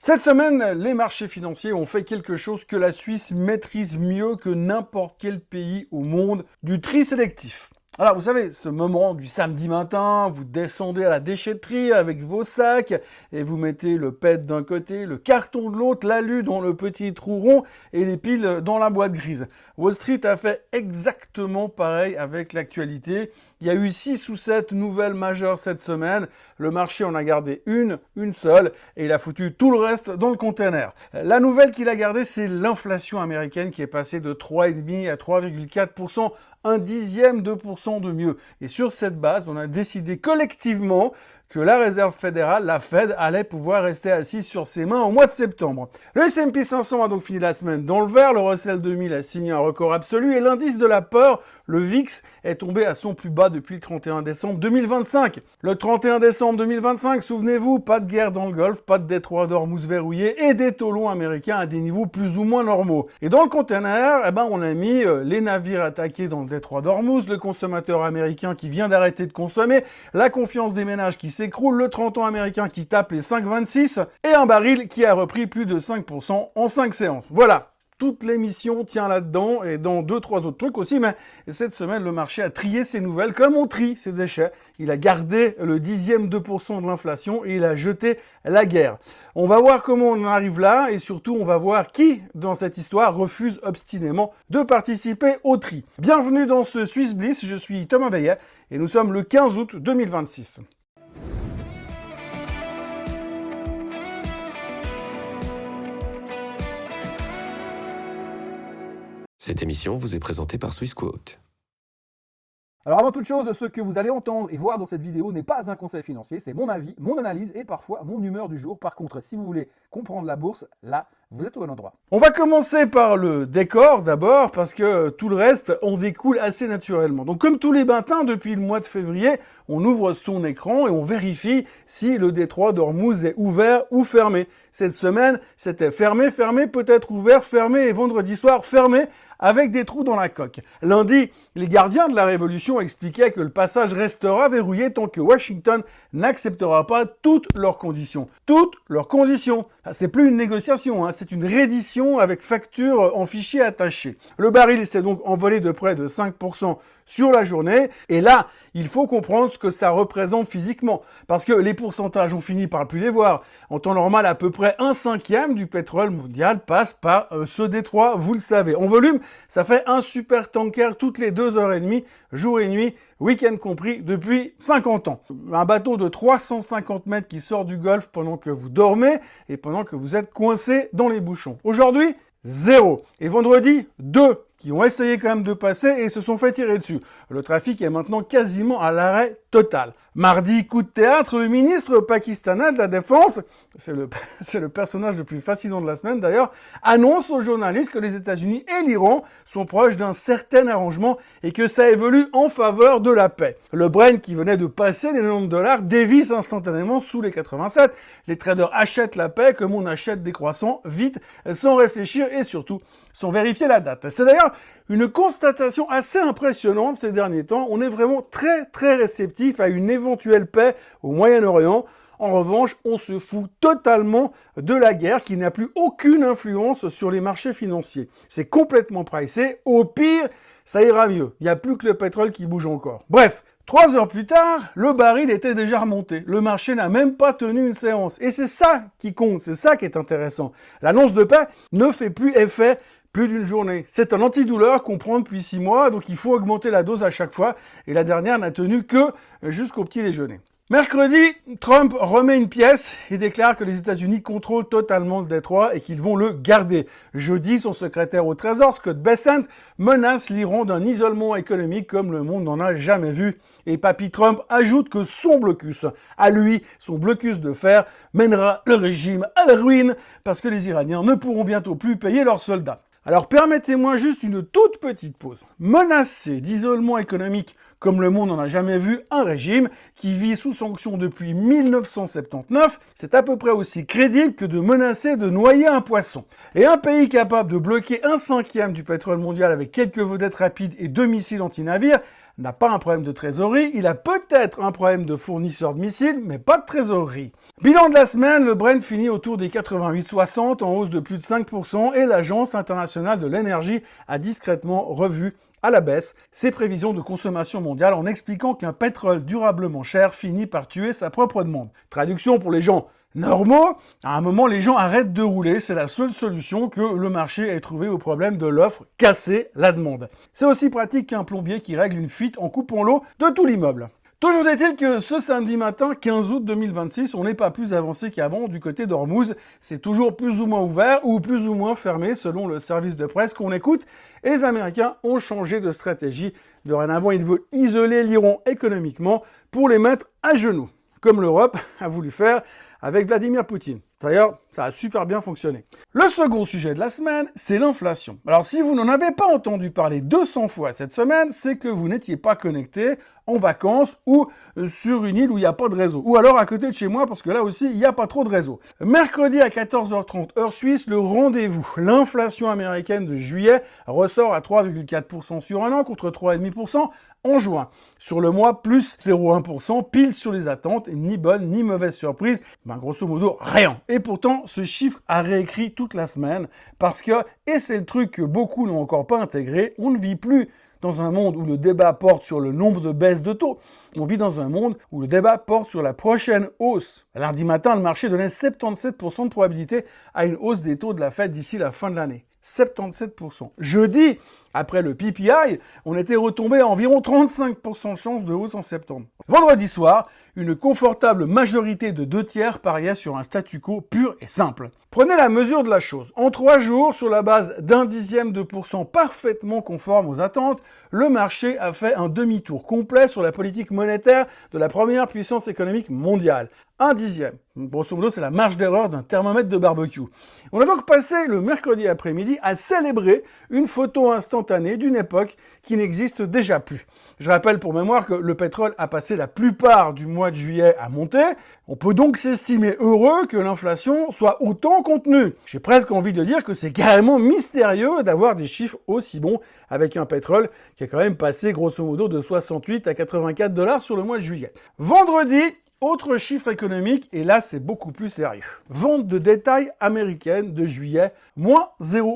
Cette semaine, les marchés financiers ont fait quelque chose que la Suisse maîtrise mieux que n'importe quel pays au monde, du tri sélectif. Alors, vous savez, ce moment du samedi matin, vous descendez à la déchetterie avec vos sacs et vous mettez le pet d'un côté, le carton de l'autre, l'alu dans le petit trou rond et les piles dans la boîte grise. Wall Street a fait exactement pareil avec l'actualité. Il y a eu 6 ou 7 nouvelles majeures cette semaine. Le marché en a gardé une seule, et il a foutu tout le reste dans le container. La nouvelle qu'il a gardée, c'est l'inflation américaine qui est passée de 3,5 à 3,4%, un dixième de % de mieux. Et sur cette base, on a décidé collectivement que la Réserve fédérale, la Fed, allait pouvoir rester assise sur ses mains au mois de septembre. Le S&P 500 a donc fini la semaine dans le vert, le Russell 2000 a signé un record absolu et l'indice de la peur, le VIX, est tombé à son plus bas depuis le 31 décembre 2025. Le 31 décembre 2025, souvenez-vous, pas de guerre dans le Golfe, pas de détroit d'Ormuz verrouillé et des taux longs américains à des niveaux plus ou moins normaux. Et dans le container, on a mis les navires attaqués dans le détroit d'Ormuz, le consommateur américain qui vient d'arrêter de consommer, la confiance des ménages qui s'écroule, le 30 ans américain qui tape les 5,26 et un baril qui a repris plus de 5% en 5 séances. Voilà. Toute l'émission tient là-dedans et dans 2-3 autres trucs aussi, mais cette semaine, le marché a trié ses nouvelles comme on trie ses déchets. Il a gardé le dixième de % de l'inflation et il a jeté la guerre. On va voir comment on en arrive là et surtout, on va voir qui, dans cette histoire, refuse obstinément de participer au tri. Bienvenue dans ce Swiss Bliss, je suis Thomas Veillet et nous sommes le 15 août 2026. Cette émission vous est présentée par Swissquote. Alors avant toute chose, ce que vous allez entendre et voir dans cette vidéo n'est pas un conseil financier, c'est mon avis, mon analyse et parfois mon humeur du jour. Par contre, si vous voulez comprendre la bourse, là, vous êtes au bon endroit. On va commencer par le décor d'abord, parce que tout le reste en découle assez naturellement. Donc comme tous les matins, depuis le mois de février, on ouvre son écran et on vérifie si le détroit d'Ormuz est ouvert ou fermé. Cette semaine, c'était fermé, peut-être ouvert, fermé et vendredi soir, fermé, avec des trous dans la coque. Lundi, les gardiens de la Révolution expliquaient que le passage restera verrouillé tant que Washington n'acceptera pas toutes leurs conditions. Toutes leurs conditions. C'est plus une négociation, c'est une reddition avec facture en fichier attaché. Le baril s'est donc envolé de près de 5% sur la journée. Et là, il faut comprendre ce que ça représente physiquement. Parce que les pourcentages, on finit par plus les voir. En temps normal, à peu près 1/5 du pétrole mondial passe par ce détroit, vous le savez. En volume, ça fait un super tanker toutes les 2h30, jour et nuit, week-end compris, depuis 50 ans. Un bateau de 350 mètres qui sort du Golfe pendant que vous dormez et pendant que vous êtes coincé dans les bouchons. Aujourd'hui, 0. Et vendredi, 2 qui ont essayé quand même de passer et se sont fait tirer dessus. Le trafic est maintenant quasiment à l'arrêt total. Mardi, coup de théâtre, le ministre pakistanais de la Défense, c'est le personnage le plus fascinant de la semaine d'ailleurs, annonce aux journalistes que les États-Unis et l'Iran sont proches d'un certain arrangement et que ça évolue en faveur de la paix. Le Brent qui venait de passer les $90 dévisse instantanément sous les 87. Les traders achètent la paix comme on achète des croissants, vite, sans réfléchir et surtout sans vérifier la date. C'est d'ailleurs une constatation assez impressionnante ces derniers temps. On est vraiment très réceptif à une éventuelle paix au Moyen-Orient. En revanche, on se fout totalement de la guerre qui n'a plus aucune influence sur les marchés financiers. C'est complètement pricé. Au pire, ça ira mieux. Il n'y a plus que le pétrole qui bouge encore. Bref, 3 heures plus tard, le baril était déjà remonté. Le marché n'a même pas tenu une séance. Et c'est ça qui compte, c'est ça qui est intéressant. L'annonce de paix ne fait plus effet plus d'une journée. C'est un antidouleur qu'on prend depuis 6 mois, donc il faut augmenter la dose à chaque fois. Et la dernière n'a tenu que jusqu'au petit déjeuner. Mercredi, Trump remet une pièce et déclare que les États-Unis contrôlent totalement le détroit et qu'ils vont le garder. Jeudi, son secrétaire au Trésor, Scott Bessent, menace l'Iran d'un isolement économique comme le monde n'en a jamais vu. Et Papy Trump ajoute que son blocus, à lui, son blocus de fer, mènera le régime à la ruine parce que les Iraniens ne pourront bientôt plus payer leurs soldats. Alors permettez-moi juste une toute petite pause. Menacer d'isolement économique comme le monde n'en a jamais vu un régime qui vit sous sanction depuis 1979, c'est à peu près aussi crédible que de menacer de noyer un poisson. Et un pays capable de bloquer 1/5 du pétrole mondial avec quelques vedettes rapides et 2 missiles anti-navires n'a pas un problème de trésorerie, il a peut-être un problème de fournisseur de missiles, mais pas de trésorerie. Bilan de la semaine, le Brent finit autour des 88,60 en hausse de plus de 5% et l'Agence internationale de l'énergie a discrètement revu à la baisse ses prévisions de consommation mondiale en expliquant qu'un pétrole durablement cher finit par tuer sa propre demande. Traduction pour les gens normaux, à un moment les gens arrêtent de rouler, c'est la seule solution que le marché ait trouvé au problème de l'offre, casser la demande. C'est aussi pratique qu'un plombier qui règle une fuite en coupant l'eau de tout l'immeuble. Toujours est-il que ce samedi matin, 15 août 2026, on n'est pas plus avancé qu'avant du côté d'Ormuz. C'est toujours plus ou moins ouvert ou plus ou moins fermé selon le service de presse qu'on écoute. Et les Américains ont changé de stratégie. Dorénavant, ils veulent isoler l'Iran économiquement pour les mettre à genoux, comme l'Europe a voulu faire avec Vladimir Poutine. D'ailleurs, ça a super bien fonctionné. Le second sujet de la semaine, c'est l'inflation. Alors si vous n'en avez pas entendu parler 200 fois cette semaine, c'est que vous n'étiez pas connecté en vacances ou sur une île où il n'y a pas de réseau. Ou alors à côté de chez moi, parce que là aussi, il n'y a pas trop de réseau. Mercredi à 14h30 heure suisse, le rendez-vous. L'inflation américaine de juillet ressort à 3,4% sur un an contre 3,5% en juin. Sur le mois, plus 0,1%, pile sur les attentes, ni bonne ni mauvaise surprise. Grosso modo, rien. Et pourtant, ce chiffre a réécrit toute la semaine parce que, et c'est le truc que beaucoup n'ont encore pas intégré, on ne vit plus dans un monde où le débat porte sur le nombre de baisses de taux. On vit dans un monde où le débat porte sur la prochaine hausse. Lundi matin, le marché donnait 77% de probabilité à une hausse des taux de la Fed d'ici la fin de l'année. 77%. Jeudi, après le PPI, on était retombé à environ 35% de chance de hausse en septembre. Vendredi soir, une confortable majorité de 2/3 pariait sur un statu quo pur et simple. Prenez la mesure de la chose. En 3 jours, sur la base d'0,1% parfaitement conforme aux attentes, le marché a fait un demi-tour complet sur la politique monétaire de la première puissance économique mondiale. 1/10. Grosso modo, c'est la marge d'erreur d'un thermomètre de barbecue. On a donc passé le mercredi après-midi à célébrer une photo instantanée d'une époque qui n'existe déjà plus. Je rappelle pour mémoire que le pétrole a passé la plupart du mois de juillet à monter. On peut donc s'estimer heureux que l'inflation soit autant contenue. J'ai presque envie de dire que c'est carrément mystérieux d'avoir des chiffres aussi bons avec un pétrole qui a quand même passé grosso modo de 68 à 84 $ sur le mois de juillet. Vendredi, autre chiffre économique, et là c'est beaucoup plus sérieux. Vente de détail américaine de juillet, moins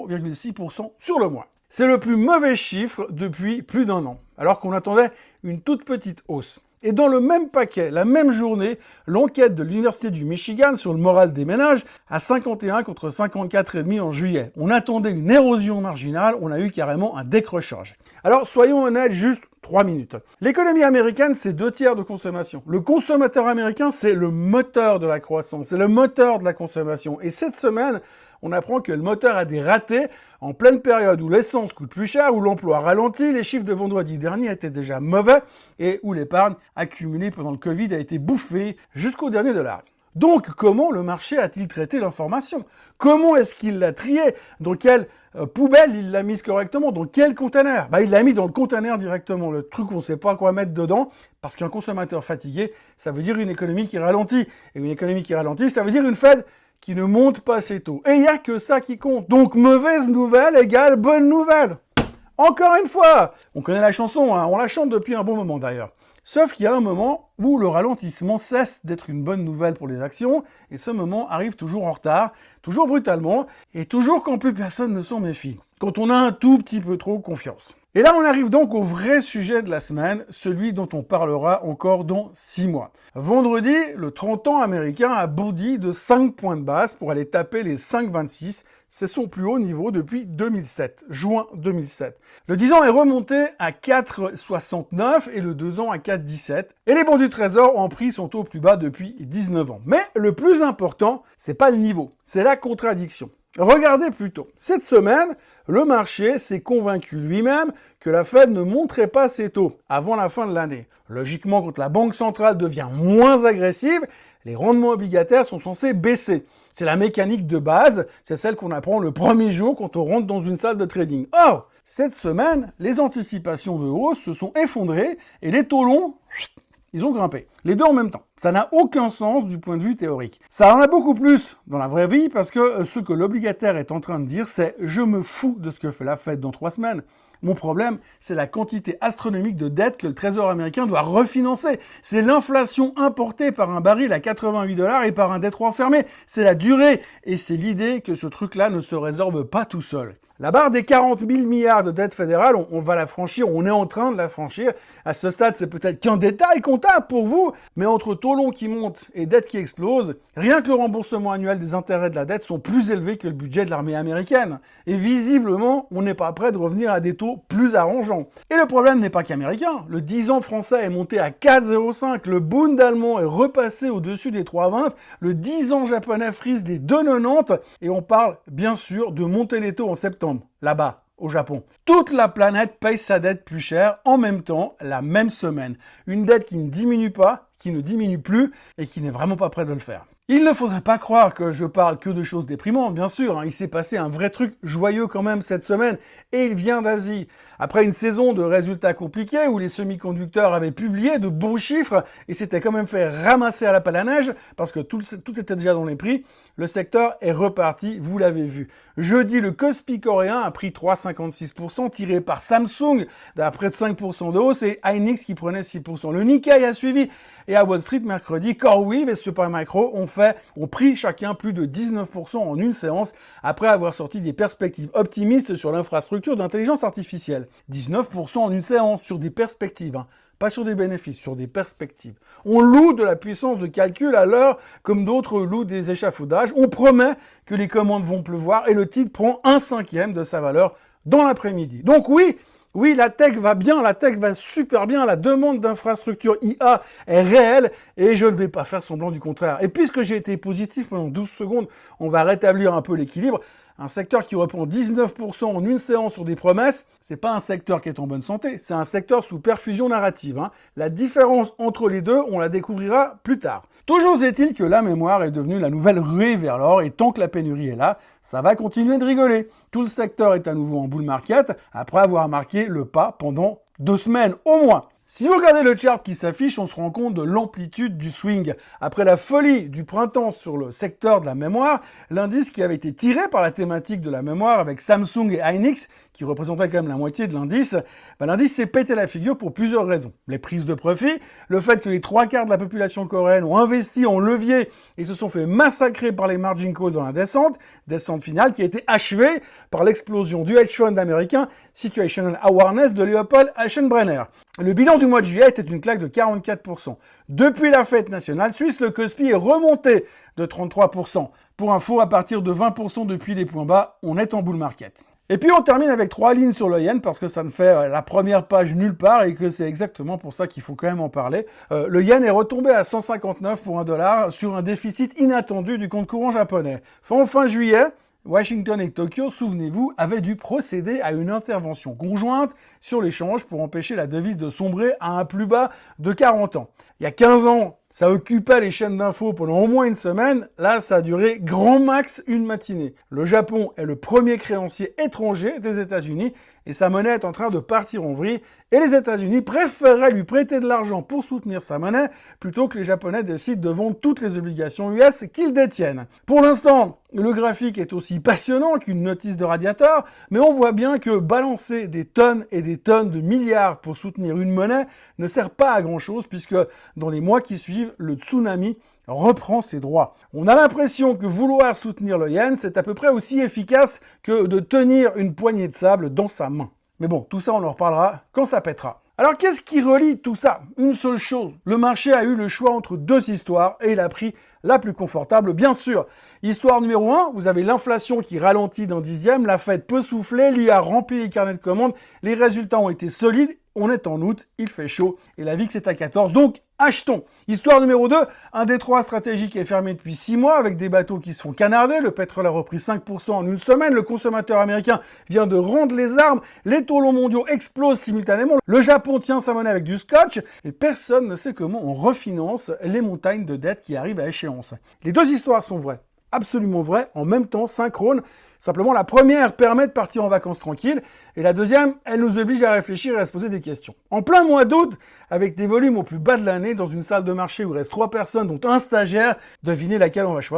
0,6% sur le mois. C'est le plus mauvais chiffre depuis plus d'1 an, alors qu'on attendait une toute petite hausse. Et dans le même paquet, la même journée, l'enquête de l'Université du Michigan sur le moral des ménages à 51 contre 54,5 en juillet. On attendait une érosion marginale, on a eu carrément un décrochage. Alors soyons honnêtes, juste 3 minutes. L'économie américaine, c'est 2/3 de consommation. Le consommateur américain, c'est le moteur de la croissance, c'est le moteur de la consommation. Et cette semaine, on apprend que le moteur a des ratés en pleine période où l'essence coûte plus cher, où l'emploi ralentit, les chiffres de vendredi dernier étaient déjà mauvais et où l'épargne accumulée pendant le Covid a été bouffée jusqu'au dernier dollar. Donc, comment le marché a-t-il traité l'information? Comment est-ce qu'il l'a triée? Dans quelle poubelle il l'a mise correctement? Dans quel conteneur? Il l'a mis dans le conteneur directement, le truc où on ne sait pas quoi mettre dedans, parce qu'un consommateur fatigué, ça veut dire une économie qui ralentit. Et une économie qui ralentit, ça veut dire une Fed qui ne monte pas assez tôt. Et il n'y a que ça qui compte. Donc, mauvaise nouvelle égale bonne nouvelle. Encore une fois, on connaît la chanson, on la chante depuis un bon moment d'ailleurs. Sauf qu'il y a un moment où le ralentissement cesse d'être une bonne nouvelle pour les actions, et ce moment arrive toujours en retard, toujours brutalement, et toujours quand plus personne ne s'en méfie, quand on a un tout petit peu trop confiance. Et là, on arrive donc au vrai sujet de la semaine, celui dont on parlera encore dans 6 mois. Vendredi, le 30 ans américain a bondi de 5 points de base pour aller taper les 5,26. C'est son plus haut niveau depuis 2007, juin 2007. Le 10 ans est remonté à 4,69 et le 2 ans à 4,17. Et les bons du Trésor ont pris son taux plus bas depuis 19 ans. Mais le plus important, c'est pas le niveau, c'est la contradiction. Regardez plutôt. Cette semaine, le marché s'est convaincu lui-même que la Fed ne monterait pas ses taux avant la fin de l'année. Logiquement, quand la Banque centrale devient moins agressive, les rendements obligataires sont censés baisser. C'est la mécanique de base, c'est celle qu'on apprend le premier jour quand on rentre dans une salle de trading. Or, cette semaine, les anticipations de hausse se sont effondrées et les taux longs, ils ont grimpé. Les deux en même temps. Ça n'a aucun sens du point de vue théorique. Ça en a beaucoup plus dans la vraie vie parce que ce que l'obligataire est en train de dire, c'est « je me fous de ce que fait la Fed dans 3 semaines ». Mon problème, c'est la quantité astronomique de dettes que le Trésor américain doit refinancer. C'est l'inflation importée par un baril à 88 $ et par un détroit fermé. C'est la durée et c'est l'idée que ce truc-là ne se résorbe pas tout seul. La barre des 40 000 milliards de dettes fédérales, on va la franchir, on est en train de la franchir. À ce stade, c'est peut-être qu'un détail comptable pour vous, mais entre taux longs qui montent et dettes qui explosent, rien que le remboursement annuel des intérêts de la dette sont plus élevés que le budget de l'armée américaine. Et visiblement, on n'est pas prêt de revenir à des taux plus arrangeants. Et le problème n'est pas qu'américain. Le 10 ans français est monté à 4,05, le Bund allemand est repassé au-dessus des 3,20, le 10 ans japonais frise les 2,90, et on parle bien sûr de monter les taux en septembre. Là-bas, au Japon. Toute la planète paye sa dette plus cher en même temps, la même semaine. Une dette qui ne diminue pas, qui ne diminue plus et qui n'est vraiment pas prêt de le faire. Il ne faudrait pas croire que je parle que de choses déprimantes, bien sûr. Il s'est passé un vrai truc joyeux quand même cette semaine et il vient d'Asie. Après une saison de résultats compliqués où les semi-conducteurs avaient publié de bons chiffres et s'étaient quand même fait ramasser à la pelle à neige parce que tout était déjà dans les prix, le secteur est reparti, vous l'avez vu. Jeudi, le Kospi coréen a pris 3,56%, tiré par Samsung à près de 5% de hausse et Hynix qui prenait 6%. Le Nikkei a suivi et à Wall Street mercredi, CoreWeave et Supermicro ont pris chacun plus de 19% en une séance après avoir sorti des perspectives optimistes sur l'infrastructure d'intelligence artificielle. 19% en une séance sur des perspectives, pas sur des bénéfices, sur des perspectives. On loue de la puissance de calcul à l'heure comme d'autres louent des échafaudages. On promet que les commandes vont pleuvoir et le titre prend 1/5 de sa valeur dans l'après-midi. Donc oui, la tech va bien, la tech va super bien, la demande d'infrastructure IA est réelle et je ne vais pas faire semblant du contraire. Et puisque j'ai été positif pendant 12 secondes, on va rétablir un peu l'équilibre. Un secteur qui reprend 19% en une séance sur des promesses, c'est pas un secteur qui est en bonne santé, c'est un secteur sous perfusion narrative. La différence entre les deux, on la découvrira plus tard. Toujours est-il que la mémoire est devenue la nouvelle ruée vers l'or et tant que la pénurie est là, ça va continuer de rigoler. Tout le secteur est à nouveau en bull market après avoir marqué le pas pendant 2 semaines au moins. Si vous regardez le chart qui s'affiche, on se rend compte de l'amplitude du swing. Après la folie du printemps sur le secteur de la mémoire, l'indice qui avait été tiré par la thématique de la mémoire avec Samsung et Hynix, qui représentaient quand même la moitié de l'indice, l'indice s'est pété la figure pour plusieurs raisons. Les prises de profit, le fait que les 3/4 de la population coréenne ont investi en levier et se sont fait massacrer par les margin calls dans la descente finale qui a été achevée par l'explosion du hedge fund américain Situational Awareness de Leopold Aschenbrenner. Le bilan du mois de juillet était une claque de 44%. Depuis la fête nationale suisse, le Kospi est remonté de 33%. Pour info, à partir de 20% depuis les points bas, on est en bull market. Et puis on termine avec 3 lignes sur le yen parce que ça ne fait la première page nulle part et que c'est exactement pour ça qu'il faut quand même en parler. Le yen est retombé à 159 pour $1 sur un déficit inattendu du compte courant japonais. Fin juillet, Washington et Tokyo, souvenez-vous, avaient dû procéder à une intervention conjointe sur l'échange pour empêcher la devise de sombrer à un plus bas de 40 ans. Il y a 15 ans, ça occupait les chaînes d'infos pendant au moins une semaine. Là, ça a duré grand max une matinée. Le Japon est le premier créancier étranger des États-Unis et sa monnaie est en train de partir en vrille. Et les États-Unis préféreraient lui prêter de l'argent pour soutenir sa monnaie plutôt que les Japonais décident de vendre toutes les obligations US qu'ils détiennent. Pour l'instant, le graphique est aussi passionnant qu'une notice de radiateur, mais on voit bien que balancer des tonnes et des tonnes de milliards pour soutenir une monnaie ne sert pas à grand-chose puisque dans les mois qui suivent, le tsunami reprend ses droits. On a l'impression que vouloir soutenir le yen, c'est à peu près aussi efficace que de tenir une poignée de sable dans sa main. Mais bon, tout ça, on en reparlera quand ça pètera. Alors, qu'est-ce qui relie tout ça? Une seule chose. Le marché a eu le choix entre 2 histoires et il a pris la plus confortable, bien sûr. Histoire numéro 1, vous avez l'inflation qui ralentit d'un dixième, la Fed peut souffler, l'IA remplit les carnets de commandes, les résultats ont été solides, on est en août, il fait chaud et la VIX est à 14, donc achetons. Histoire numéro 2, un détroit stratégique est fermé depuis 6 mois avec des bateaux qui se font canarder, le pétrole a repris 5% en une semaine, le consommateur américain vient de rendre les armes, les taux longs mondiaux explosent simultanément, le Japon tient sa monnaie avec du scotch et personne ne sait comment on refinance les montagnes de dettes qui arrivent à échéance. Les 2 histoires sont vraies, absolument vraies, en même temps, synchrones. Simplement, la première permet de partir en vacances tranquille, et la deuxième, elle nous oblige à réfléchir et à se poser des questions. En plein mois d'août, avec des volumes au plus bas de l'année, dans une salle de marché où il reste 3 personnes, dont un stagiaire, devinez laquelle on va choisir.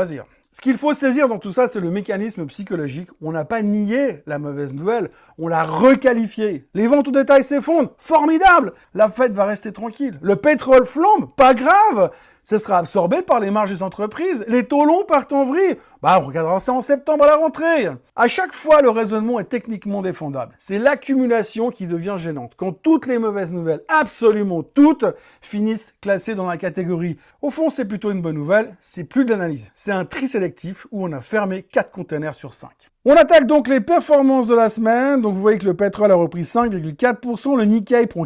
Ce qu'il faut saisir dans tout ça, c'est le mécanisme psychologique. On n'a pas nié la mauvaise nouvelle, on l'a requalifiée. Les ventes au détail s'effondrent, formidable! La Fed va rester tranquille. Le pétrole flambe, pas grave! Ce sera absorbé par les marges des entreprises. Les taux longs partent en vrille. On regardera ça en septembre à la rentrée. À chaque fois, le raisonnement est techniquement défendable. C'est l'accumulation qui devient gênante. Quand toutes les mauvaises nouvelles, absolument toutes, finissent classées dans la catégorie. Au fond, c'est plutôt une bonne nouvelle. C'est plus de l'analyse. C'est un tri sélectif où on a fermé 4 containers sur 5. On attaque donc les performances de la semaine. Donc vous voyez que le pétrole a repris 5,4%, le Nikkei prend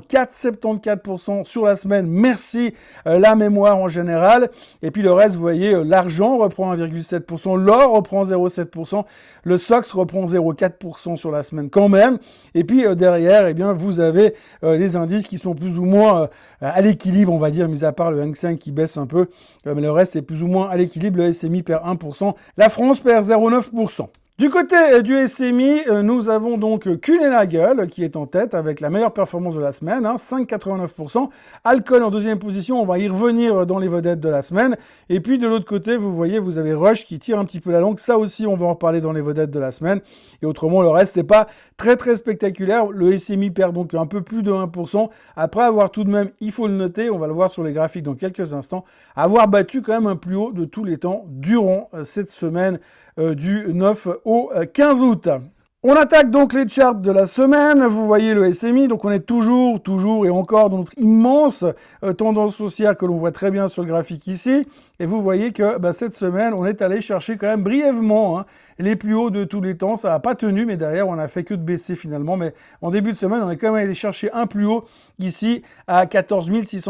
4,74% sur la semaine. Merci la mémoire en général. Et puis le reste, vous voyez, l'argent reprend 1,7%, l'or reprend 0,7%, le SOX reprend 0,4% sur la semaine quand même. Et puis derrière, eh bien, vous avez des indices qui sont plus ou moins à l'équilibre, on va dire, mis à part le Hang Seng qui baisse un peu. Mais le reste, c'est plus ou moins à l'équilibre. Le SMI perd 1%, la France perd 0,9%. Du côté du SMI, nous avons donc Kuehne+Nagel qui est en tête avec la meilleure performance de la semaine, 5,89%. Alcon en deuxième position, on va y revenir dans les vedettes de la semaine. Et puis de l'autre côté, vous voyez, vous avez Roche qui tire un petit peu la langue. Ça aussi, on va en reparler dans les vedettes de la semaine. Et autrement, le reste, c'est pas très spectaculaire. Le SMI perd donc un peu plus de 1%. Après avoir tout de même, il faut le noter, on va le voir sur les graphiques dans quelques instants, avoir battu quand même un plus haut de tous les temps durant cette semaine du 9 au 15 août. On attaque donc les charts de la semaine. Vous voyez le SMI, donc on est toujours et encore dans notre immense tendance haussière que l'on voit très bien sur le graphique ici. Et vous voyez que cette semaine, on est allé chercher quand même brièvement les plus hauts de tous les temps. Ça n'a pas tenu, mais derrière, on n'a fait que de baisser finalement. Mais en début de semaine, on est quand même allé chercher un plus haut ici à 14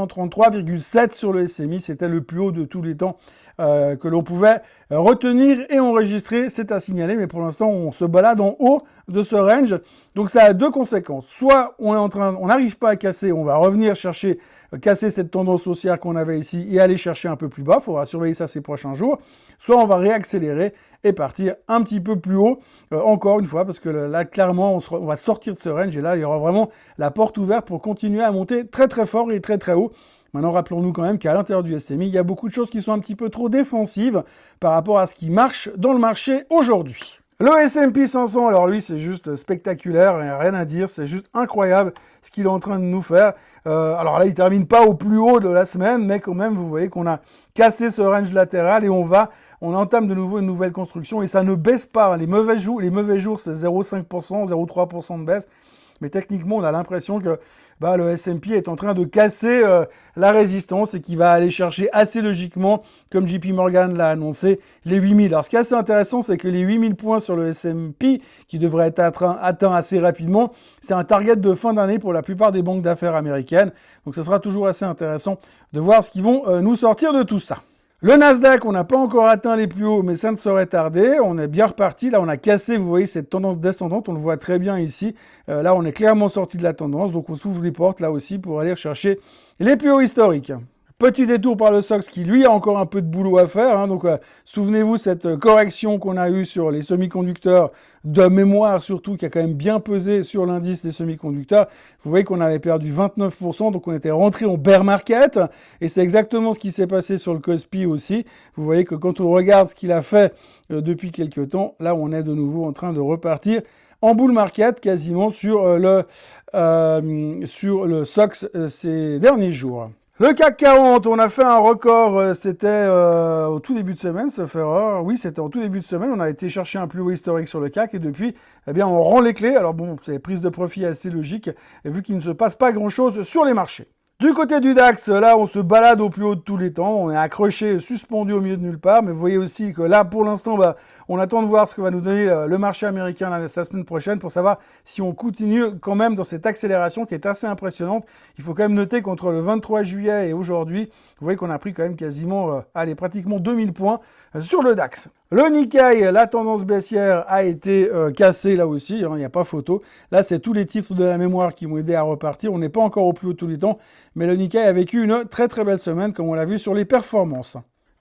633,7 sur le SMI. C'était le plus haut de tous les temps que l'on pouvait retenir et enregistrer. C'est à signaler, mais pour l'instant, on se balade en haut de ce range. Donc ça a deux conséquences. Soit on n'arrive pas à casser, on va revenir chercher, casser cette tendance haussière qu'on avait ici et aller chercher un peu plus bas. Il faudra surveiller ça ces prochains jours. Soit on va réaccélérer et partir un petit peu plus haut, encore une fois, parce que là, clairement, on va sortir de ce range et là, il y aura vraiment la porte ouverte pour continuer à monter très fort et très haut. Maintenant, rappelons-nous quand même qu'à l'intérieur du SMI, il y a beaucoup de choses qui sont un petit peu trop défensives par rapport à ce qui marche dans le marché aujourd'hui. Le S&P 500, alors lui, c'est juste spectaculaire, rien à dire, c'est juste incroyable ce qu'il est en train de nous faire. Alors là, il termine pas au plus haut de la semaine, mais quand même, vous voyez qu'on a cassé ce range latéral et on entame de nouveau une nouvelle construction et ça ne baisse pas. Les mauvais jours, c'est 0,5%, 0,3% de baisse. Mais techniquement, on a l'impression que le S&P est en train de casser la résistance et qu'il va aller chercher assez logiquement, comme JP Morgan l'a annoncé, les 8000. Alors, ce qui est assez intéressant, c'est que les 8000 points sur le S&P, qui devraient être atteints assez rapidement, c'est un target de fin d'année pour la plupart des banques d'affaires américaines. Donc, ce sera toujours assez intéressant de voir ce qu'ils vont nous sortir de tout ça. Le Nasdaq, on n'a pas encore atteint les plus hauts, mais ça ne saurait tarder. On est bien reparti. Là, on a cassé, vous voyez, cette tendance descendante. On le voit très bien ici. Là, on est clairement sorti de la tendance. Donc, on s'ouvre les portes là aussi pour aller chercher les plus hauts historiques. Petit détour par le SOX qui, lui, a encore un peu de boulot à faire. Donc, souvenez-vous, cette correction qu'on a eue sur les semi-conducteurs de mémoire, surtout, qui a quand même bien pesé sur l'indice des semi-conducteurs. Vous voyez qu'on avait perdu 29%, donc on était rentré en bear market. Et c'est exactement ce qui s'est passé sur le Kospi aussi. Vous voyez que quand on regarde ce qu'il a fait depuis quelques temps, là, on est de nouveau en train de repartir en bull market, quasiment sur le SOX ces derniers jours. Le CAC 40, on a fait un record, c'était au tout début de semaine, sauf erreur. Oui, c'était en tout début de semaine, on a été chercher un plus haut historique sur le CAC et depuis, on rend les clés. Alors bon, c'est prise de profit assez logique, vu qu'il ne se passe pas grand-chose sur les marchés. Du côté du DAX, là, on se balade au plus haut de tous les temps. On est accroché, suspendu au milieu de nulle part. Mais vous voyez aussi que là, pour l'instant, on attend de voir ce que va nous donner le marché américain la semaine prochaine pour savoir si on continue quand même dans cette accélération qui est assez impressionnante. Il faut quand même noter qu'entre le 23 juillet et aujourd'hui, vous voyez qu'on a pris quand même quasiment, pratiquement 2000 points sur le DAX. Le Nikkei, la tendance baissière a été cassée là aussi, il n'y a pas photo. Là, c'est tous les titres de la mémoire qui m'ont aidé à repartir. On n'est pas encore au plus haut de tous les temps, mais le Nikkei a vécu une très belle semaine, comme on l'a vu sur les performances.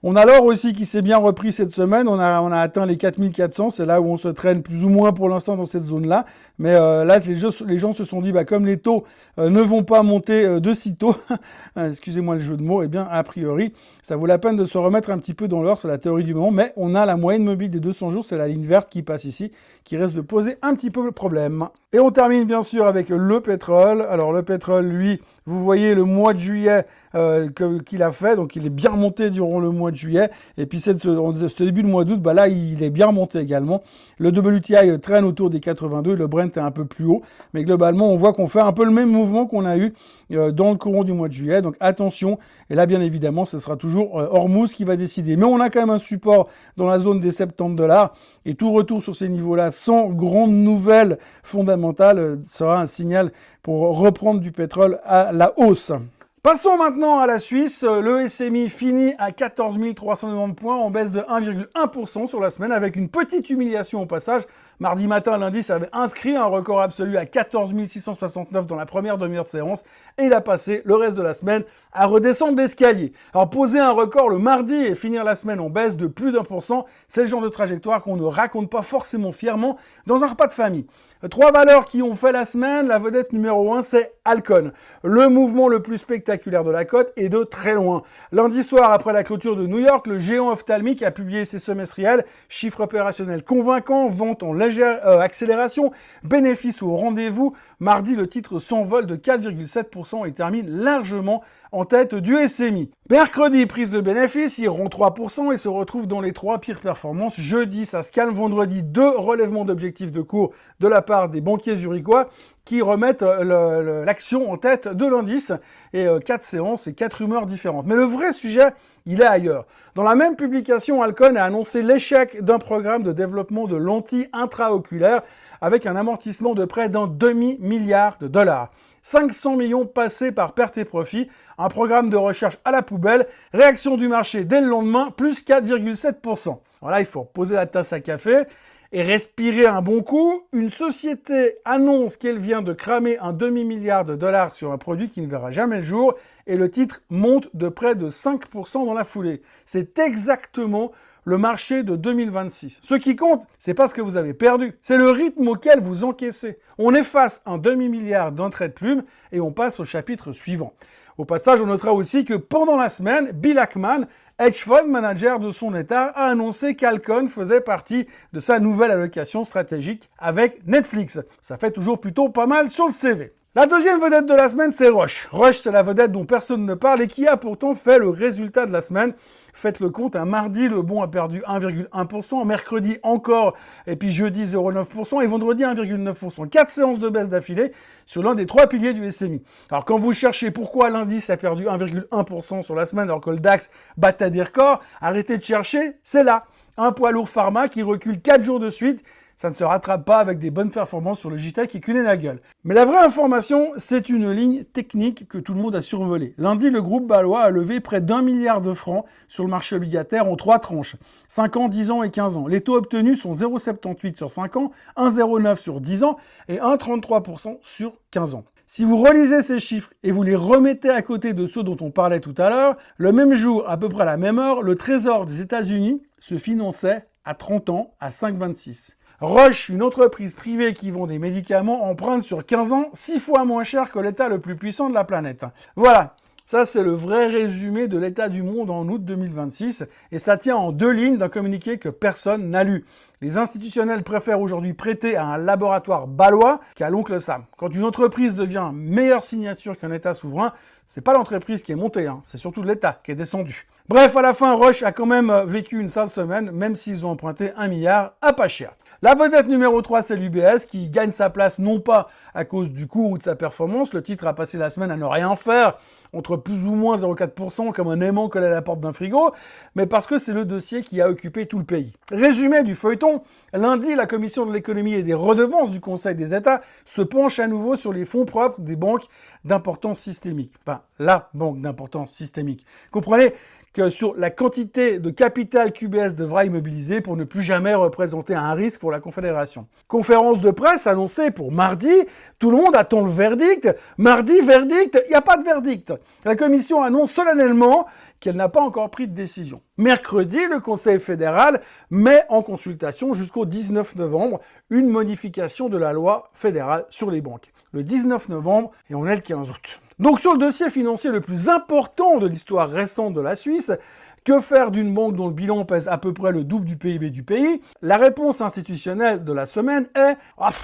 On a l'or aussi qui s'est bien repris cette semaine. On a atteint les 4400. C'est là où on se traîne plus ou moins pour l'instant dans cette zone-là. Mais là, les gens se sont dit, comme les taux ne vont pas monter de sitôt, excusez-moi le jeu de mots, eh bien, a priori, ça vaut la peine de se remettre un petit peu dans l'or. C'est la théorie du moment. Mais on a la moyenne mobile des 200 jours. C'est la ligne verte qui passe ici, qui risque de poser un petit peu le problème. Et on termine bien sûr avec le pétrole. Alors le pétrole, lui, vous voyez le mois de juillet qu'il a fait. Donc il est bien monté durant le mois de juillet. Et puis ce début de mois d'août, là, il est bien monté également. Le WTI traîne autour des 82. Le Brent est un peu plus haut. Mais globalement, on voit qu'on fait un peu le même mouvement qu'on a eu dans le courant du mois de juillet. Donc attention. Et là, bien évidemment, ce sera toujours Hormuz qui va décider. Mais on a quand même un support dans la zone des $70. Et tout retour sur ces niveaux-là, sans grande nouvelle fondamentale, sera un signal pour reprendre du pétrole à la hausse. Passons maintenant à la Suisse. Le SMI finit à 14 390 points en baisse de 1,1% sur la semaine avec une petite humiliation au passage. Mardi matin, l'indice avait inscrit un record absolu à 14 669 dans la première demi-heure de séance et il a passé le reste de la semaine à redescendre l'escalier. Alors poser un record le mardi et finir la semaine en baisse de plus d'1%, c'est le genre de trajectoire qu'on ne raconte pas forcément fièrement dans un repas de famille. 3 valeurs qui ont fait la semaine. La vedette numéro 1, c'est Alcon. Le mouvement le plus spectaculaire de la cote et de très loin. Lundi soir, après la clôture de New York, le géant ophtalmique a publié ses semestriels. Chiffres opérationnels convaincants, vente en légère accélération, bénéfices au rendez-vous. Mardi, le titre s'envole de 4,7% et termine largement en tête du SMI. Mercredi, prise de bénéfices, ils rompt 3% et se retrouvent dans les 3 pires performances. Jeudi, ça se calme. Vendredi, 2 relèvements d'objectifs de cours de la part des banquiers zurichois qui remettent l'action en tête de l'indice et 4 séances et 4 rumeurs différentes. Mais le vrai sujet, il est ailleurs. Dans la même publication, Alcon a annoncé l'échec d'un programme de développement de lentilles intraoculaires avec un amortissement de près d'un demi-milliard de dollars. 500 millions passés par perte et profit, un programme de recherche à la poubelle, réaction du marché dès le lendemain, plus 4,7%. Voilà, il faut poser la tasse à café et respirer un bon coup. Une société annonce qu'elle vient de cramer un demi-milliard de dollars sur un produit qui ne verra jamais le jour et le titre monte de près de 5% dans la foulée. C'est exactement le marché de 2026. Ce qui compte, c'est pas ce que vous avez perdu, c'est le rythme auquel vous encaissez. On efface un demi-milliard d'entrées de plumes et on passe au chapitre suivant. Au passage, on notera aussi que pendant la semaine, Bill Ackman, hedge fund manager de son état, a annoncé qu'Alcon faisait partie de sa nouvelle allocation stratégique avec Netflix. Ça fait toujours plutôt pas mal sur le CV. La deuxième vedette de la semaine, c'est Roche. Roche, c'est la vedette dont personne ne parle et qui a pourtant fait le résultat de la semaine. Faites le compte, un mardi, le bon a perdu 1,1%, mercredi encore, et puis jeudi 0,9%, et vendredi 1,9%. 4 séances de baisse d'affilée sur l'un des 3 piliers du SMI. Alors quand vous cherchez pourquoi l'indice a perdu 1,1% sur la semaine alors que le DAX battait des records, arrêtez de chercher, c'est là. Un poids lourd pharma qui recule 4 jours de suite. Ça ne se rattrape pas avec des bonnes performances sur le JTEC et culer la gueule. Mais la vraie information, c'est une ligne technique que tout le monde a survolée. Lundi, le groupe Balois a levé près d'1 milliard de francs sur le marché obligataire en 3 tranches. 5 ans, 10 ans et 15 ans. Les taux obtenus sont 0,78 sur 5 ans, 1,09 sur 10 ans et 1,33% sur 15 ans. Si vous relisez ces chiffres et vous les remettez à côté de ceux dont on parlait tout à l'heure, le même jour, à peu près à la même heure, le Trésor des États-Unis se finançait à 30 ans à 5,26. Roche, une entreprise privée qui vend des médicaments, emprunte sur 15 ans 6 fois moins cher que l'État le plus puissant de la planète. Voilà, ça c'est le vrai résumé de l'état du monde en août 2026 et ça tient en 2 lignes d'un communiqué que personne n'a lu. Les institutionnels préfèrent aujourd'hui prêter à un laboratoire balois qu'à l'oncle Sam. Quand une entreprise devient meilleure signature qu'un État souverain, c'est pas l'entreprise qui est montée, c'est surtout l'État qui est descendu. Bref, à la fin, Roche a quand même vécu une sale semaine, même s'ils ont emprunté 1 milliard à pas cher. La vedette numéro 3, c'est l'UBS, qui gagne sa place non pas à cause du cours ou de sa performance. Le titre a passé la semaine à ne rien faire, entre plus ou moins 0,4% comme un aimant collé à la porte d'un frigo, mais parce que c'est le dossier qui a occupé tout le pays. Résumé du feuilleton, lundi, la Commission de l'économie et des redevances du Conseil des États se penche à nouveau sur les fonds propres des banques d'importance systémique. Enfin, la banque d'importance systémique. Comprenez, que sur la quantité de capital qu'UBS devra immobiliser pour ne plus jamais représenter un risque pour la Confédération. Conférence de presse annoncée pour mardi, tout le monde attend le verdict. Mardi, verdict, il n'y a pas de verdict. La commission annonce solennellement qu'elle n'a pas encore pris de décision. Mercredi, le Conseil fédéral met en consultation jusqu'au 19 novembre une modification de la loi fédérale sur les banques. Le 19 novembre et on est le 15 août. Donc sur le dossier financier le plus important de l'histoire récente de la Suisse, que faire d'une banque dont le bilan pèse à peu près le double du PIB du pays? La réponse institutionnelle de la semaine est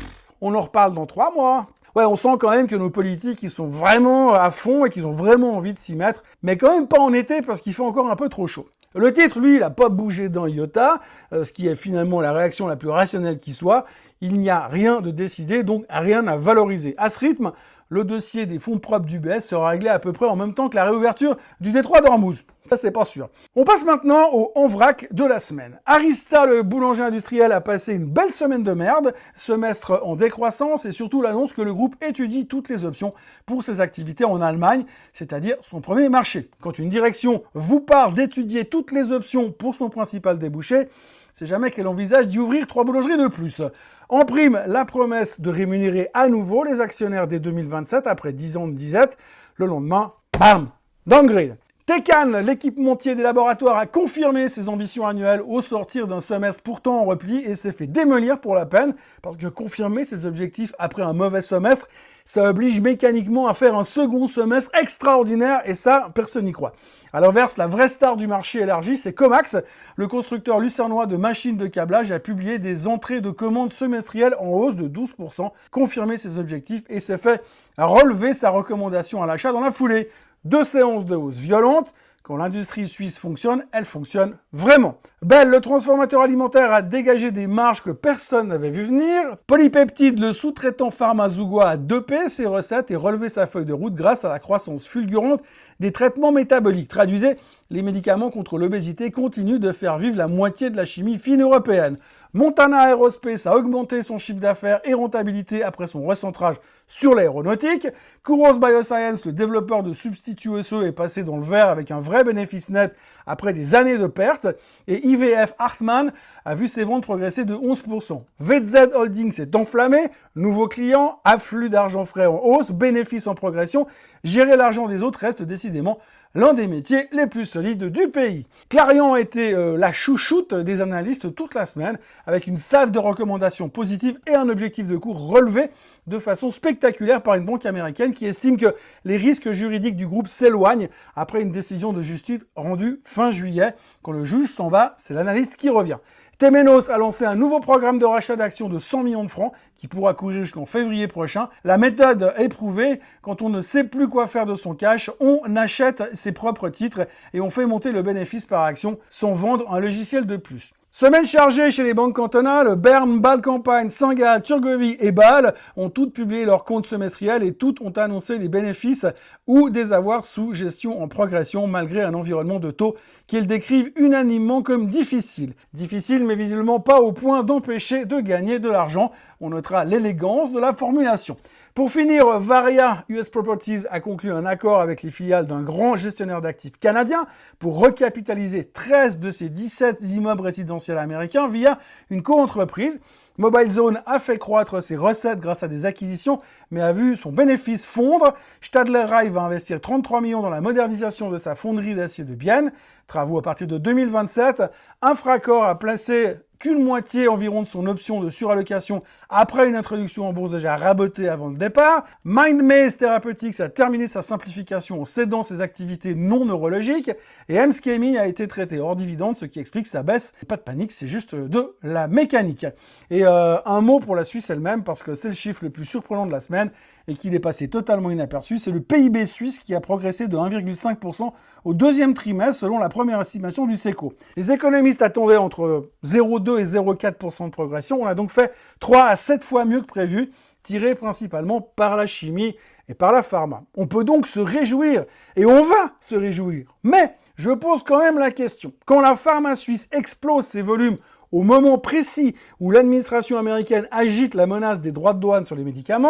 « on en reparle dans 3 mois ». Ouais, on sent quand même que nos politiques, ils sont vraiment à fond et qu'ils ont vraiment envie de s'y mettre, mais quand même pas en été parce qu'il fait encore un peu trop chaud. Le titre, lui, il n'a pas bougé d'un iota, ce qui est finalement la réaction la plus rationnelle qui soit. Il n'y a rien de décidé, donc rien à valoriser. À ce rythme, le dossier des fonds propres d'UBS sera réglé à peu près en même temps que la réouverture du détroit d'Ormuz. Ça, c'est pas sûr. On passe maintenant au en vrac de la semaine. Arista, le boulanger industriel, a passé une belle semaine de merde, semestre en décroissance et surtout l'annonce que le groupe étudie toutes les options pour ses activités en Allemagne, c'est-à-dire son premier marché. Quand une direction vous parle d'étudier toutes les options pour son principal débouché, c'est jamais qu'elle envisage d'y ouvrir 3 boulangeries de plus. En prime, la promesse de rémunérer à nouveau les actionnaires dès 2027 après 10 ans de disette. Le lendemain, bam, downgrade. Tecan, l'équipementier des laboratoires, a confirmé ses ambitions annuelles au sortir d'un semestre pourtant en repli et s'est fait démolir pour la peine, parce que confirmer ses objectifs après un mauvais semestre, ça oblige mécaniquement à faire un second semestre extraordinaire et ça, personne n'y croit. À l'inverse, la vraie star du marché élargi, c'est Comax. Le constructeur lucernois de machines de câblage a publié des entrées de commandes semestrielles en hausse de 12%, confirmé ses objectifs et s'est fait relever sa recommandation à l'achat dans la foulée. 2 séances de hausse violentes. Quand l'industrie suisse fonctionne, elle fonctionne vraiment. Bell, le transformateur alimentaire, a dégagé des marges que personne n'avait vu venir. Polypeptide, le sous-traitant pharma Zugua, a dopé ses recettes et relevé sa feuille de route grâce à la croissance fulgurante des traitements métaboliques. Traduisez, les médicaments contre l'obésité continuent de faire vivre la moitié de la chimie fine européenne. Montana Aerospace a augmenté son chiffre d'affaires et rentabilité après son recentrage sur l'aéronautique. Kuros Bioscience, le développeur de substituts osseux, est passé dans le vert avec un vrai bénéfice net après des années de pertes. Et IVF Hartmann a vu ses ventes progresser de 11%. VZ Holding s'est enflammé, nouveaux clients, afflux d'argent frais en hausse, bénéfices en progression. Gérer l'argent des autres reste décidément l'un des métiers les plus solides du pays. Clarion a été la chouchoute des analystes toute la semaine, avec une salve de recommandations positives et un objectif de cours relevé de façon spectaculaire par une banque américaine qui estime que les risques juridiques du groupe s'éloignent après une décision de justice rendue fin juillet. Quand le juge s'en va, c'est l'analyste qui revient. Temenos a lancé un nouveau programme de rachat d'actions de 100 millions de francs qui pourra courir jusqu'en février prochain. La méthode est prouvée. Quand on ne sait plus quoi faire de son cash, on achète ses propres titres et on fait monter le bénéfice par action sans vendre un logiciel de plus. Semaine chargée chez les banques cantonales, Berne, Bâle-Campagne, Saint-Gall, Turgovie et Bâle ont toutes publié leurs comptes semestriels et toutes ont annoncé les bénéfices ou des avoirs sous gestion en progression malgré un environnement de taux qu'ils décrivent unanimement comme difficile. Difficile mais visiblement pas au point d'empêcher de gagner de l'argent. On notera l'élégance de la formulation. Pour finir, Varia US Properties a conclu un accord avec les filiales d'un grand gestionnaire d'actifs canadien pour recapitaliser 13 de ses 17 immeubles résidentiels américains via une co-entreprise. Mobile Zone a fait croître ses recettes grâce à des acquisitions, mais a vu son bénéfice fondre. Stadler Rail va investir 33 millions dans la modernisation de sa fonderie d'acier de Bienne. Travaux à partir de 2027. Infracore a placé qu'une moitié environ de son option de surallocation après une introduction en bourse déjà rabotée avant le départ. MindMaze Therapeutics a terminé sa simplification en cédant ses activités non neurologiques. Et Emskemi a été traité hors dividende, ce qui explique sa baisse. Pas de panique, c'est juste de la mécanique. Et un mot pour la Suisse elle-même, parce que c'est le chiffre le plus surprenant de la semaine et qu'il est passé totalement inaperçu. C'est le PIB suisse qui a progressé de 1,5% au deuxième trimestre selon la première estimation du SECO. Les économistes attendaient entre 0,2 et 0,4% de progression. On a donc fait 3 à 7 fois mieux que prévu, tiré principalement par la chimie et par la pharma. On peut donc se réjouir, et on va se réjouir. Mais je pose quand même la question. Quand la pharma suisse explose ses volumes au moment précis où l'administration américaine agite la menace des droits de douane sur les médicaments,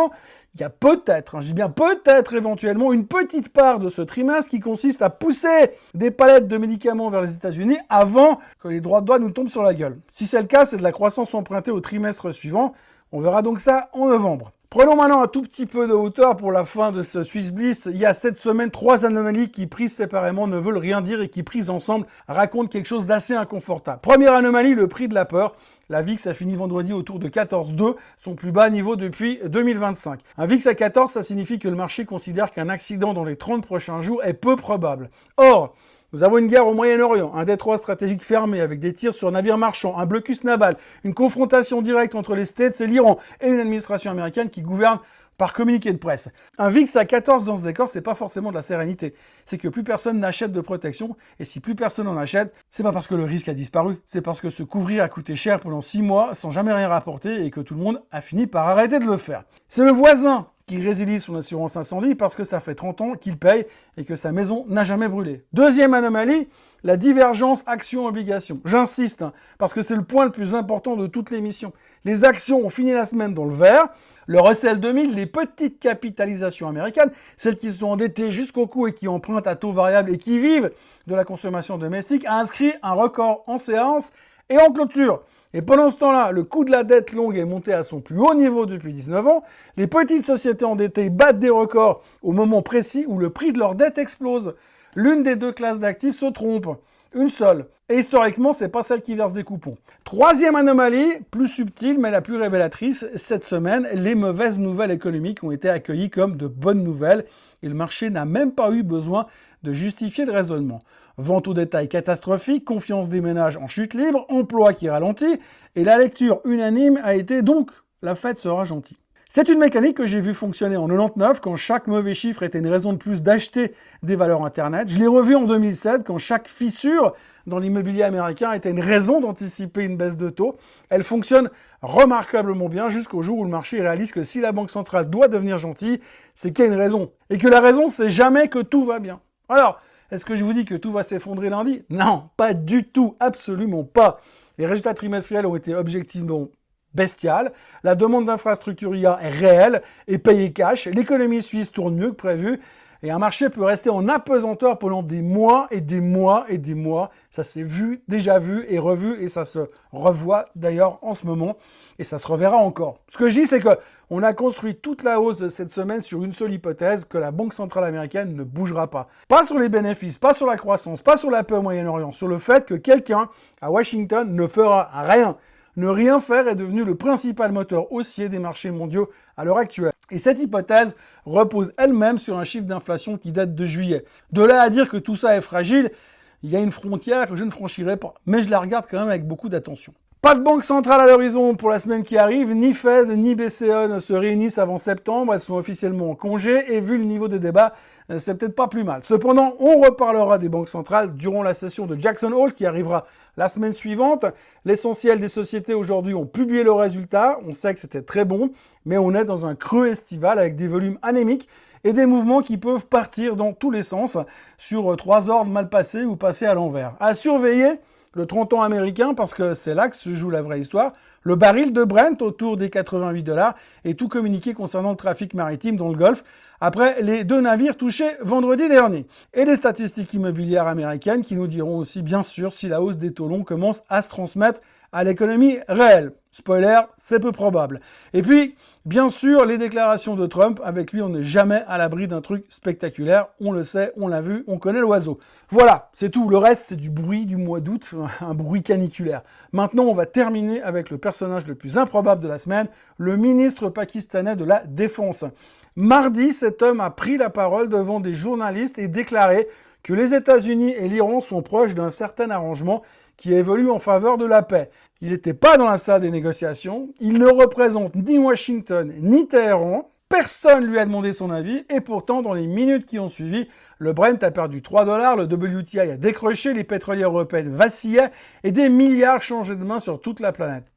il y a peut-être, je dis bien peut-être éventuellement, une petite part de ce trimestre qui consiste à pousser des palettes de médicaments vers les États-Unis avant que les droits de douane nous tombent sur la gueule. Si c'est le cas, c'est de la croissance empruntée au trimestre suivant. On verra donc ça en novembre. Prenons maintenant un tout petit peu de hauteur pour la fin de ce Swiss Bliss. Il y a cette semaine 3 anomalies qui, prises séparément, ne veulent rien dire et qui, prises ensemble, racontent quelque chose d'assez inconfortable. Première anomalie, le prix de la peur. La VIX a fini vendredi autour de 14,2, son plus bas niveau depuis 2025. Un VIX à 14, ça signifie que le marché considère qu'un accident dans les 30 prochains jours est peu probable. Or, nous avons une guerre au Moyen-Orient, un détroit stratégique fermé avec des tirs sur navires marchands, un blocus naval, une confrontation directe entre les States et l'Iran et une administration américaine qui gouverne par communiqué de presse. Un VIX à 14 dans ce décor, c'est pas forcément de la sérénité. C'est que plus personne n'achète de protection, et si plus personne en achète, c'est pas parce que le risque a disparu, c'est parce que se couvrir a coûté cher pendant 6 mois sans jamais rien rapporter et que tout le monde a fini par arrêter de le faire. C'est le voisin qui résilie son assurance incendie parce que ça fait 30 ans qu'il paye et que sa maison n'a jamais brûlé. Deuxième anomalie, la divergence action-obligation. J'insiste, parce que c'est le point le plus important de toute l'émission. Les actions ont fini la semaine dans le vert. Le Russell 2000, les petites capitalisations américaines, celles qui sont endettées jusqu'au cou et qui empruntent à taux variable et qui vivent de la consommation domestique, a inscrit un record en séance et en clôture. Et pendant ce temps-là, le coût de la dette longue est monté à son plus haut niveau depuis 19 ans. Les petites sociétés endettées battent des records au moment précis où le prix de leur dette explose. L'une des deux classes d'actifs se trompe. Une seule. Et historiquement, c'est pas celle qui verse des coupons. Troisième anomalie, plus subtile mais la plus révélatrice, cette semaine, les mauvaises nouvelles économiques ont été accueillies comme de bonnes nouvelles et le marché n'a même pas eu besoin de justifier le raisonnement. Vente au détail catastrophique, confiance des ménages en chute libre, emploi qui ralentit, et la lecture unanime a été donc « la fête sera gentille ». C'est une mécanique que j'ai vu fonctionner en 99 quand chaque mauvais chiffre était une raison de plus d'acheter des valeurs Internet. Je l'ai revu en 2007 quand chaque fissure dans l'immobilier américain était une raison d'anticiper une baisse de taux. Elle fonctionne remarquablement bien jusqu'au jour où le marché réalise que si la Banque centrale doit devenir gentille, c'est qu'il y a une raison. Et que la raison, c'est jamais que tout va bien. Alors, est-ce que je vous dis que tout va s'effondrer lundi? Non, pas du tout, absolument pas. Les résultats trimestriels ont été objectivement bestial, la demande d'infrastructure IA est réelle et payée cash, l'économie suisse tourne mieux que prévu et un marché peut rester en apesanteur pendant des mois et des mois et des mois. Ça s'est vu, déjà vu et revu et ça se revoit d'ailleurs en ce moment et ça se reverra encore. Ce que je dis, c'est que on a construit toute la hausse de cette semaine sur une seule hypothèse, que la Banque centrale américaine ne bougera pas. Pas sur les bénéfices, pas sur la croissance, pas sur la paix au Moyen-Orient, sur le fait que quelqu'un à Washington ne fera rien. Ne rien faire est devenu le principal moteur haussier des marchés mondiaux à l'heure actuelle. Et cette hypothèse repose elle-même sur un chiffre d'inflation qui date de juillet. De là à dire que tout ça est fragile, il y a une frontière que je ne franchirai pas, mais je la regarde quand même avec beaucoup d'attention. Pas de banque centrale à l'horizon pour la semaine qui arrive, ni Fed ni BCE ne se réunissent avant septembre, elles sont officiellement en congé et vu le niveau des débats, c'est peut-être pas plus mal. Cependant, on reparlera des banques centrales durant la session de Jackson Hole qui arrivera la semaine suivante. L'essentiel des sociétés aujourd'hui ont publié leurs résultats, on sait que c'était très bon, mais on est dans un creux estival avec des volumes anémiques et des mouvements qui peuvent partir dans tous les sens sur 3 ordres mal passés ou passés à l'envers. À surveiller le 30 ans américain, parce que c'est là que se joue la vraie histoire. Le baril de Brent autour des 88 $ et tout communiqué concernant le trafic maritime dans le Golfe, après les 2 navires touchés vendredi dernier. Et les statistiques immobilières américaines qui nous diront aussi bien sûr si la hausse des taux longs commence à se transmettre à l'économie réelle. Spoiler, c'est peu probable. Et puis, bien sûr, les déclarations de Trump. Avec lui, on n'est jamais à l'abri d'un truc spectaculaire. On le sait, on l'a vu, on connaît l'oiseau. Voilà, c'est tout. Le reste, c'est du bruit du mois d'août, un bruit caniculaire. Maintenant, on va terminer avec le personnage le plus improbable de la semaine, le ministre pakistanais de la Défense. Mardi, cet homme a pris la parole devant des journalistes et déclaré que les États-Unis et l'Iran sont proches d'un certain arrangement qui évolue en faveur de la paix. Il n'était pas dans la salle des négociations, il ne représente ni Washington ni Téhéran, personne lui a demandé son avis, et pourtant, dans les minutes qui ont suivi, le Brent a perdu 3 $, le WTI a décroché, les pétrolières européennes vacillaient, et des milliards changeaient de main sur toute la planète.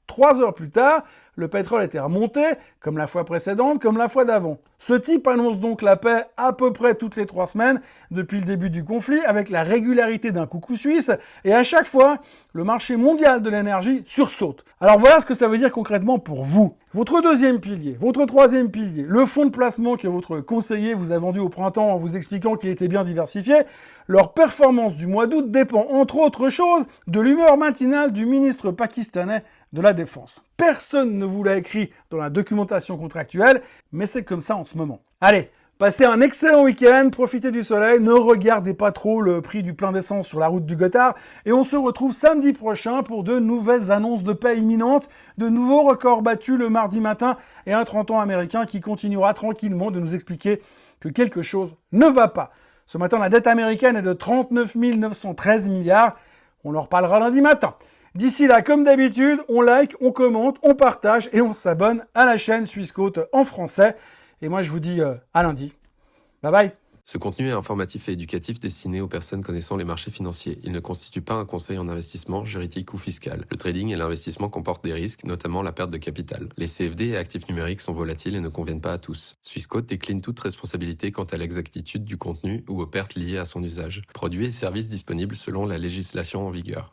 3 heures plus tard, le pétrole était remonté, comme la fois précédente, comme la fois d'avant. Ce type annonce donc la paix à peu près toutes les 3 semaines depuis le début du conflit, avec la régularité d'un coucou suisse, et à chaque fois, le marché mondial de l'énergie sursaute. Alors voilà ce que ça veut dire concrètement pour vous. Votre deuxième pilier, votre troisième pilier, le fonds de placement que votre conseiller vous a vendu au printemps en vous expliquant qu'il était bien diversifié, leur performance du mois d'août dépend entre autres choses de l'humeur matinale du ministre pakistanais de la Défense. Personne ne vous l'a écrit dans la documentation contractuelle, mais c'est comme ça en ce moment. Allez, passez un excellent week-end, profitez du soleil, ne regardez pas trop le prix du plein d'essence sur la route du Gothard, et on se retrouve samedi prochain pour de nouvelles annonces de paix imminentes, de nouveaux records battus le mardi matin, et un 30 ans américain qui continuera tranquillement de nous expliquer que quelque chose ne va pas. Ce matin, la dette américaine est de 39 913 milliards, on en reparlera lundi matin. D'ici là, comme d'habitude, on like, on commente, on partage et on s'abonne à la chaîne Swissquote en français. Et moi, je vous dis à lundi. Bye bye. Ce contenu est informatif et éducatif destiné aux personnes connaissant les marchés financiers. Il ne constitue pas un conseil en investissement, juridique ou fiscal. Le trading et l'investissement comportent des risques, notamment la perte de capital. Les CFD et actifs numériques sont volatiles et ne conviennent pas à tous. Swissquote décline toute responsabilité quant à l'exactitude du contenu ou aux pertes liées à son usage. Produits et services disponibles selon la législation en vigueur.